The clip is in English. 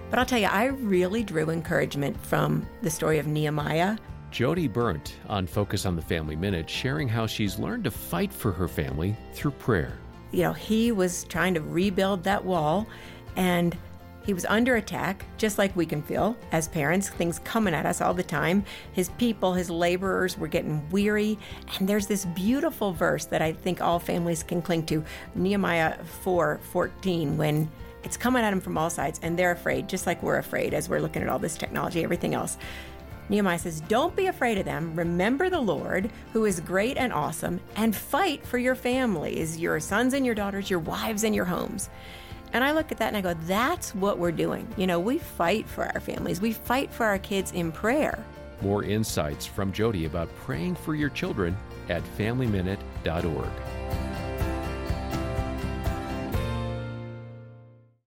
But I'll tell you, I really drew encouragement from the story of Nehemiah. Jody Berndt on Focus on the Family Minute, sharing how she's learned to fight for her family through prayer. You know, he was trying to rebuild that wall, and he was under attack, just like we can feel as parents, things coming at us all the time. His people, his laborers were getting weary. And there's this beautiful verse that I think all families can cling to, Nehemiah 4:14, when it's coming at them from all sides and they're afraid, just like we're afraid as we're looking at all this technology, everything else. Nehemiah says, don't be afraid of them. Remember the Lord, who is great and awesome, and fight for your families, your sons and your daughters, your wives and your homes. And I look at that and I go, that's what we're doing. You know, we fight for our families. We fight for our kids in prayer. More insights from Jody about praying for your children at FamilyMinute.org.